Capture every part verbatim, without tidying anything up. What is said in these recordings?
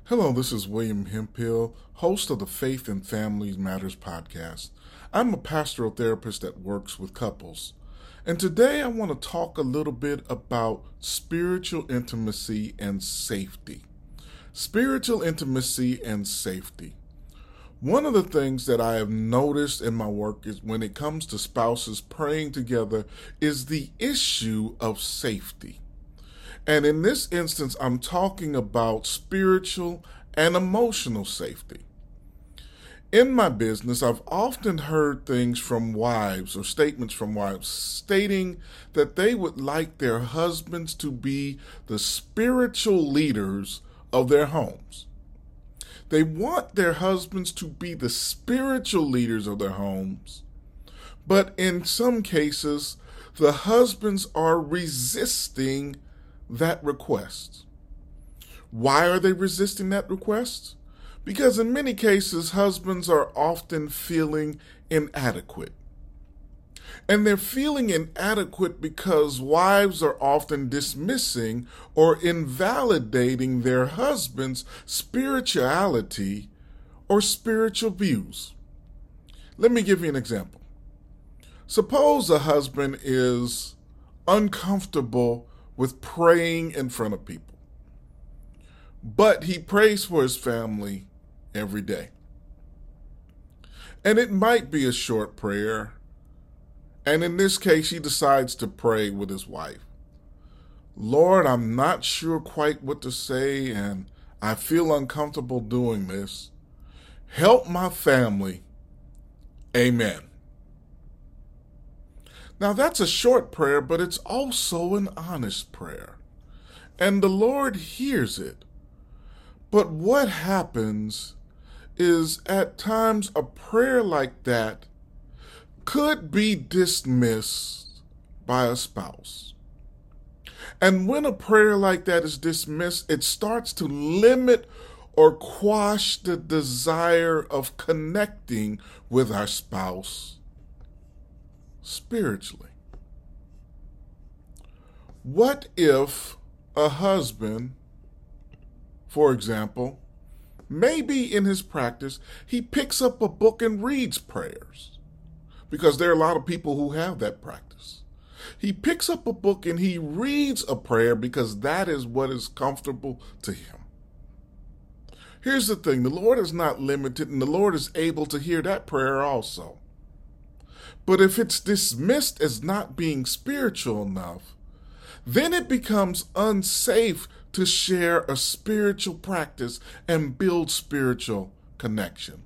Hello, this is William Hemphill, host of the Faith and Family Matters podcast. I'm a pastoral therapist that works with couples. And today I want to talk a little bit about spiritual intimacy and safety. Spiritual intimacy and safety. One of the things that I have noticed in my work is when it comes to spouses praying together is the issue of safety. And in this instance, I'm talking about spiritual and emotional safety. In my business, I've often heard things from wives or statements from wives stating that they would like their husbands to be the spiritual leaders of their homes. They want their husbands to be the spiritual leaders of their homes, but in some cases, the husbands are resisting that request. Why are they resisting that request? Because in many cases, husbands are often feeling inadequate. And they're feeling inadequate because wives are often dismissing or invalidating their husband's spirituality or spiritual views. Let me give you an example. Suppose a husband is uncomfortable with praying in front of people, but he prays for his family every day. And it might be a short prayer, and in this case, he decides to pray with his wife. Lord, I'm not sure quite what to say, and I feel uncomfortable doing this. Help my family. Amen. Now, that's a short prayer, but it's also an honest prayer. And the Lord hears it. But what happens is at times a prayer like that could be dismissed by a spouse. And when a prayer like that is dismissed, it starts to limit or quash the desire of connecting with our spouse spiritually. What if a husband, for example, maybe in his practice, he picks up a book and reads prayers? Because there are a lot of people who have that practice. He picks up a book and he reads a prayer because that is what is comfortable to him. Here's the thing, the Lord is not limited, and the Lord is able to hear that prayer also. But if it's dismissed as not being spiritual enough, then it becomes unsafe to share a spiritual practice and build spiritual connection.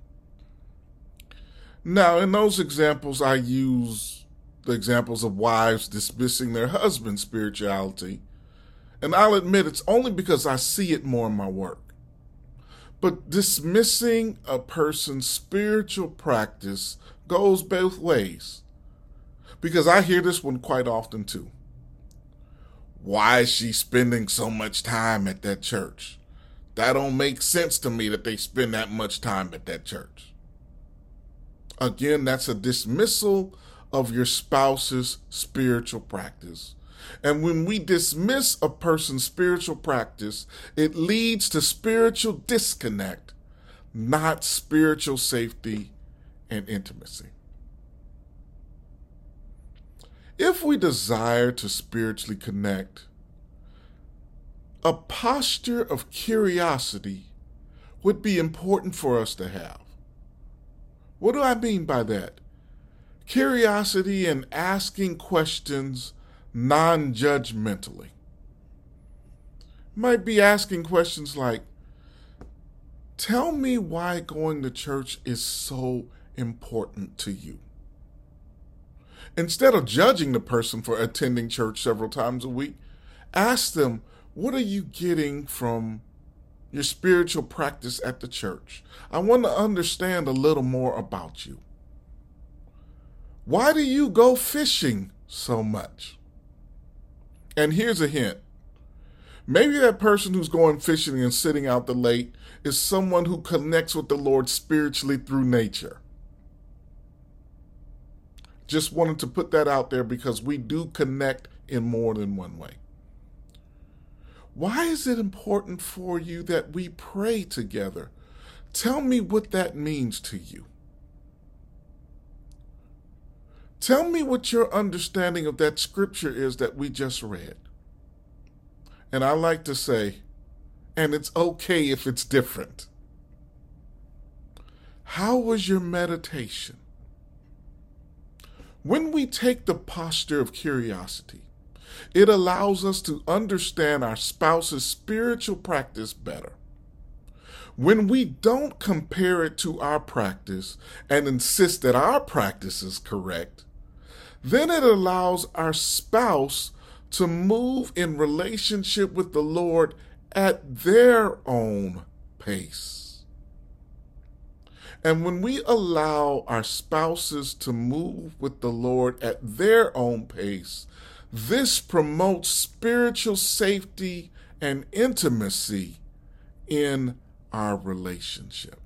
Now, in those examples, I use the examples of wives dismissing their husband's spirituality, and I'll admit it's only because I see it more in my work. But dismissing a person's spiritual practice goes both ways, because I hear this one quite often too. Why is she spending so much time at that church? That don't make sense to me that they spend that much time at that church. Again, that's a dismissal of your spouse's spiritual practice. And when we dismiss a person's spiritual practice, it leads to spiritual disconnect, not spiritual safety and intimacy. If we desire to spiritually connect, a posture of curiosity would be important for us to have. What do I mean by that? Curiosity and asking questions non-judgmentally. Might be asking questions like, tell me why going to church is so important to you. Instead of judging the person for attending church several times a week, ask them, what are you getting from your spiritual practice at the church? I want to understand a little more about you. Why do you go fishing so much? And here's a hint. Maybe that person who's going fishing and sitting out the lake is someone who connects with the Lord spiritually through nature. Just wanted to put that out there because we do connect in more than one way. Why is it important for you that we pray together? Tell me what that means to you. Tell me what your understanding of that scripture is that we just read. And I like to say, and it's okay if it's different. How was your meditation? When we take the posture of curiosity, it allows us to understand our spouse's spiritual practice better. When we don't compare it to our practice and insist that our practice is correct, then it allows our spouse to move in relationship with the Lord at their own pace. And when we allow our spouses to move with the Lord at their own pace, this promotes spiritual safety and intimacy in our relationship.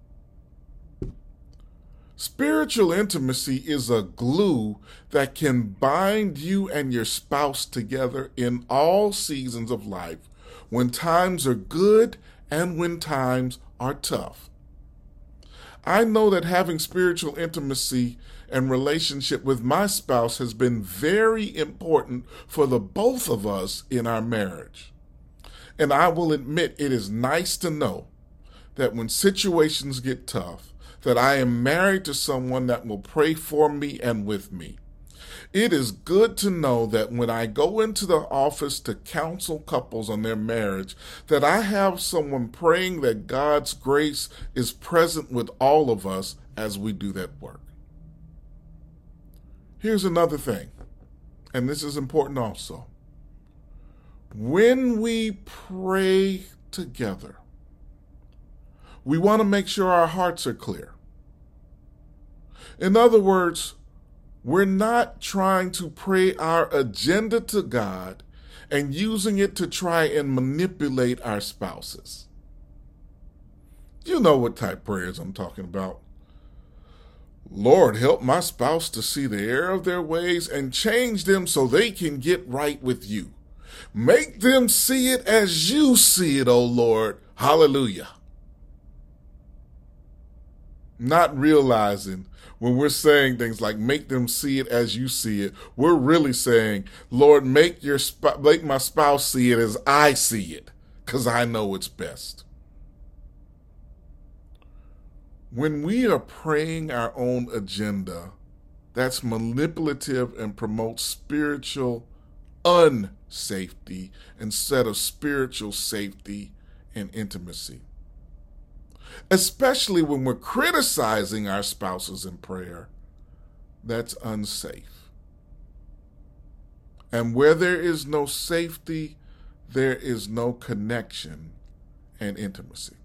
Spiritual intimacy is a glue that can bind you and your spouse together in all seasons of life, when times are good and when times are tough. I know that having spiritual intimacy and relationship with my spouse has been very important for the both of us in our marriage. And I will admit it is nice to know that when situations get tough, that I am married to someone that will pray for me and with me. It is good to know that when I go into the office to counsel couples on their marriage, that I have someone praying that God's grace is present with all of us as we do that work. Here's another thing, and this is important also. When we pray together, we want to make sure our hearts are clear. In other words, we're not trying to pray our agenda to God and using it to try and manipulate our spouses. You know what type of prayers I'm talking about. Lord, help my spouse to see the error of their ways and change them so they can get right with you. Make them see it as you see it, O Lord. Hallelujah. Not realizing when we're saying things like make them see it as you see it, we're really saying, Lord, make your sp- make my spouse see it as I see it, because I know it's best. When we are praying our own agenda, that's manipulative and promotes spiritual unsafety instead of spiritual safety and intimacy. Especially when we're criticizing our spouses in prayer, that's unsafe. And where there is no safety, there is no connection and intimacy.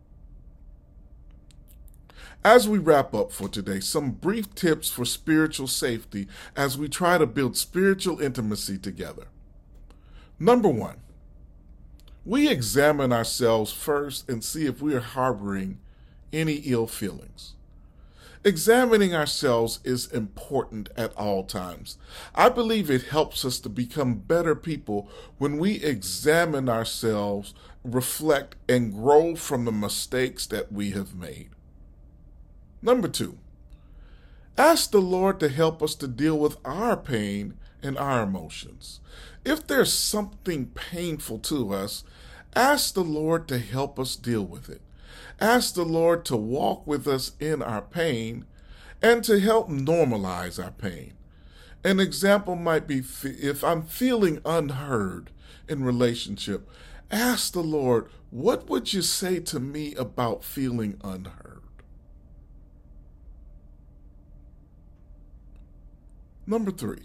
As we wrap up for today, some brief tips for spiritual safety as we try to build spiritual intimacy together. Number one, we examine ourselves first and see if we are harboring any ill feelings. Examining ourselves is important at all times. I believe it helps us to become better people when we examine ourselves, reflect, and grow from the mistakes that we have made. Number two, ask the Lord to help us to deal with our pain and our emotions. If there's something painful to us, ask the Lord to help us deal with it. Ask the Lord to walk with us in our pain and to help normalize our pain. An example might be if I'm feeling unheard in relationship, ask the Lord, what would you say to me about feeling unheard? Number three,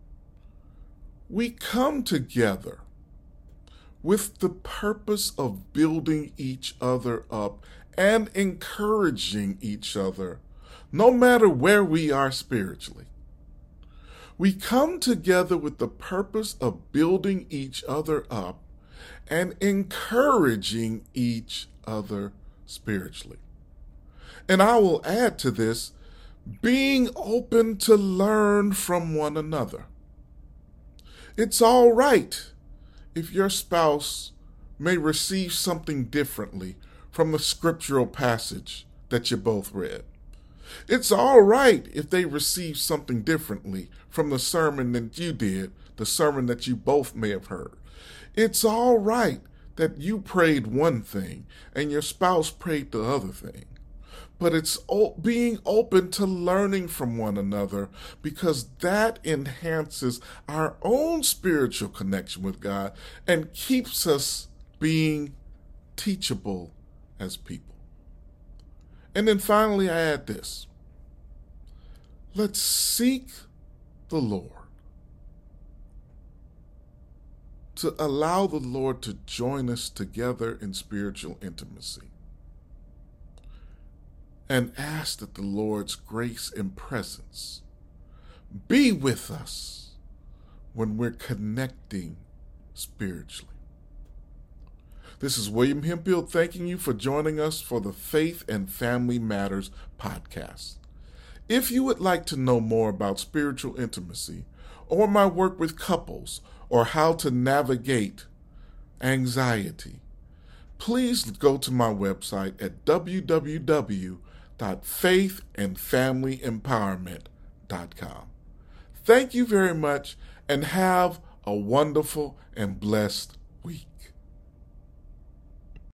we come together with the purpose of building each other up and encouraging each other, no matter where we are spiritually. We come together with the purpose of building each other up and encouraging each other spiritually. And I will add to this, being open to learn from one another. It's all right if your spouse may receive something differently from the scriptural passage that you both read. It's all right if they receive something differently from the sermon that you did, the sermon that you both may have heard. It's all right that you prayed one thing and your spouse prayed the other thing. But it's being open to learning from one another, because that enhances our own spiritual connection with God and keeps us being teachable as people. And then finally, I add this. Let's seek the Lord, to allow the Lord to join us together in spiritual intimacy, and ask that the Lord's grace and presence be with us when we're connecting spiritually. This is William Hemphill thanking you for joining us for the Faith and Family Matters podcast. If you would like to know more about spiritual intimacy, or my work with couples, or how to navigate anxiety, please go to my website at w w w dot faith and family empowerment dot com. Thank you very much, and have a wonderful and blessed